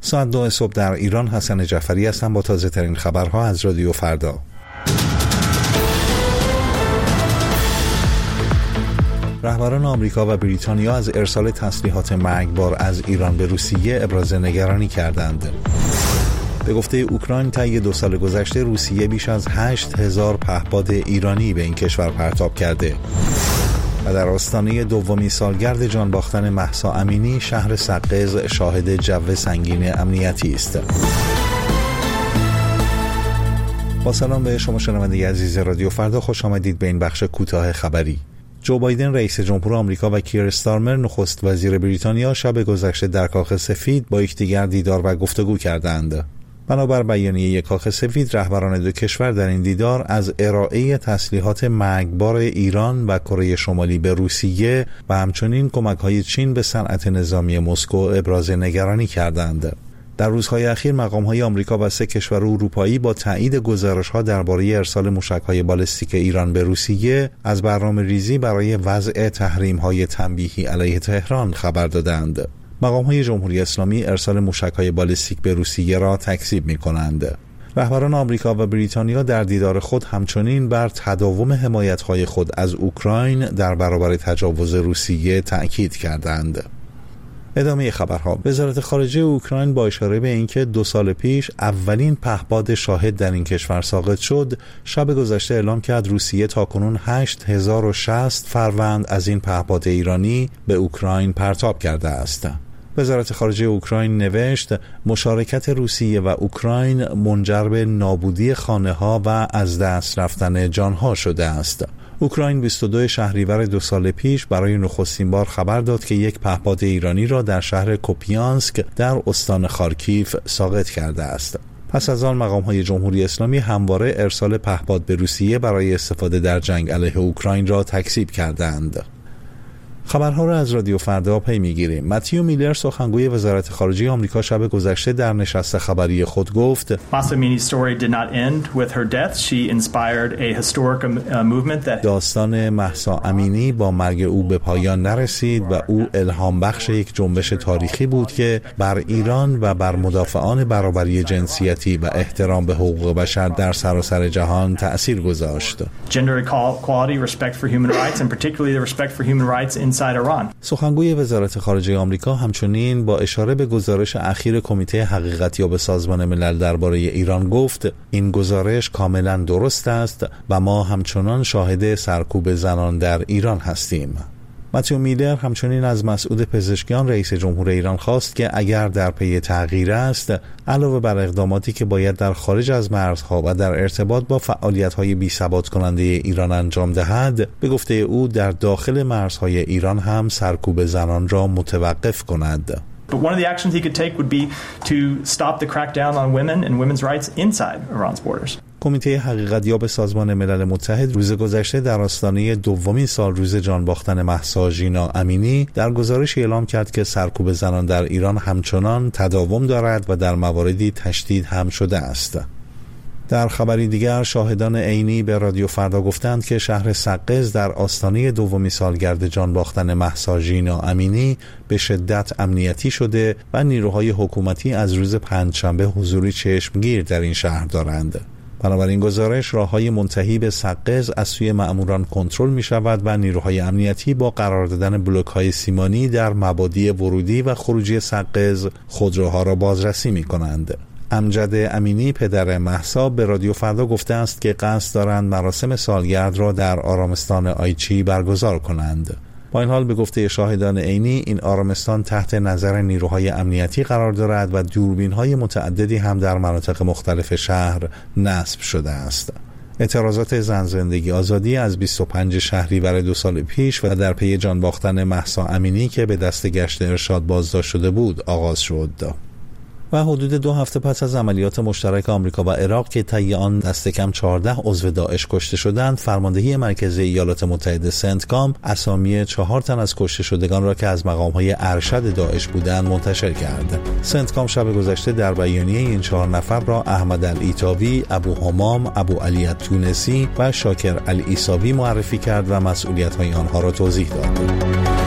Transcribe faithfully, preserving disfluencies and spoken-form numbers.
ساعت دو صبح در ایران. حسن جعفری هستم با تازه ترین خبرها از رادیو فردا. رهبران آمریکا و بریتانیا از ارسال تسلیحات مرگبار از ایران به روسیه ابراز نگرانی کردند. به گفته اوکراین طی دو سال گذشته روسیه بیش از هشت هزار پهپاد ایرانی به این کشور پرتاب کرده. و در آستانه دومین سالگرد جان باختن مهسا امینی، شهر سقز شاهد جو سنگین امنیتی است. با سلام به شما شنونده عزیز رادیو فردا، خوش آمدید به این بخش کوتاه خبری. جو بایدن رئیس جمهور آمریکا و کیر استارمر نخست وزیر بریتانیا شب گذشته در کاخ سفید با یکدیگر دیدار و گفتگو کردند. بنابر بیانیه کاخ سفید، رهبران دو کشور در این دیدار از ارائه تسلیحات مرگبار ایران و کره شمالی به روسیه و همچنین کمک‌های چین به صنعت نظامی مسکو ابراز نگرانی کردند. در روزهای اخیر مقام‌های آمریکا و سه کشور اروپایی با تایید گزارش‌ها درباره ارسال موشک‌های بالستیک ایران به روسیه از برنامه‌ریزی برای وضع تحریم‌های تنبیهی علیه تهران خبر دادند. مقام‌های جمهوری اسلامی ارسال موشک‌های بالستیک به روسیه را تکذیب می‌کنند. رهبران آمریکا و بریتانیا در دیدار خود همچنین بر تداوم حمایت‌های خود از اوکراین در برابر تجاوز روسیه تأکید کردند. ادامه خبرها. وزارت خارجه اوکراین با اشاره به اینکه دو سال پیش اولین پهپاد شاهد در این کشور ساقط شد، شب گذشته اعلام کرد روسیه تاکنون هشت هزار و شصت فروند از این پهپاد ایرانی به اوکراین پرتاب کرده است. وزارت خارجه اوکراین نوشت مشارکت روسیه و اوکراین منجر به نابودی خانه‌ها و از دست رفتن جانها شده است. اوکراین بیست و دو شهریور دو سال پیش برای نخستین بار خبر داد که یک پهپاد ایرانی را در شهر کوپیانسک در استان خارکیف ساقط کرده است. پس از آن مقام‌های جمهوری اسلامی همواره ارسال پهپاد به روسیه برای استفاده در جنگ علیه اوکراین را تکذیب کردند. خبرها را از رادیو فردا پی میگیریم. متیو میلر سخنگوی وزارت خارجه آمریکا شب گذشته در نشست خبری خود گفت داستان مهسا امینی با مرگ او به پایان نرسید و او الهام بخش یک جنبش تاریخی بود که بر ایران و بر مدافعان برابری جنسیتی و احترام به حقوق بشر در سراسر جهان تأثیر گذاشت. سخنگوی وزارت خارجه آمریکا همچنین با اشاره به گزارش اخیر کمیته حقیقتیاب سازمان ملل درباره ایران گفت این گزارش کاملا درست است و ما همچنان شاهد سرکوب زنان در ایران هستیم. متیو میلر همچنین از مسعود پزشکیان رئیس جمهور ایران خواست که اگر در پی تغییر است، علاوه بر اقداماتی که باید در خارج از مرزها و در ارتباط با فعالیت‌های بی‌ثبات کننده ایران انجام دهد، به گفته او در داخل مرزهای ایران هم سرکوب زنان را متوقف کند. But one of the actions he could take would be to stop the crackdown on women and women's rights inside Iran's borders. کمیته حقیقتیاب سازمان ملل متحد روز گذشته در آستانه دومین سال روز جان باختن مهسا ژینا امینی در گزارش اعلام کرد که سرکوب زنان در ایران همچنان تداوم دارد و در مواردی تشدید هم شده است. در خبری دیگر شاهدان عینی به رادیو فردا گفتند که شهر سقز در آستانه دومین سالگرد جان باختن مهسا ژینا امینی به شدت امنیتی شده و نیروهای حکومتی از روز پنجشنبه حضوری چشمگیر در این شهر دارند. بنابراین گزارش راههای منتهی به سقز از سوی مأموران کنترل می شود و نیروهای امنیتی با قرار دادن بلوک‌های سیمانی در مبادی ورودی و خروجی سقز خودروها را بازرسی می کنند. امجد امینی پدر مهسا به رادیو فردا گفته است که قصد دارند مراسم سالگرد را در آرامستان آیچی برگزار کنند. با این حال به گفته شاهدان عینی این آرامستان تحت نظر نیروهای امنیتی قرار دارد و دوربین‌های متعددی هم در مناطق مختلف شهر نصب شده است. اعتراضات زن زندگی آزادی از بیست و پنج شهریور دو سال پیش و در پی جان باختن مهسا امینی که به دست گشت ارشاد بازداشت شده بود آغاز شد. و حدود دو هفته پس از عملیات مشترک آمریکا و عراق که طی آن دست کم چهارده عضو داعش کشته شدند، فرماندهی مرکزی ایالات متحده سنتکام اسامی چهار تن از کشته شدگان را که از مقام‌های ارشد داعش بودند منتشر کرد. سنتکام شب گذشته در بیانیه این چهار نفر را احمد العیطاوی، ابو همام، ابو علی التونسی و شاکر العیساوی معرفی کرد و مسئولیت‌های آنها را توضیح داد.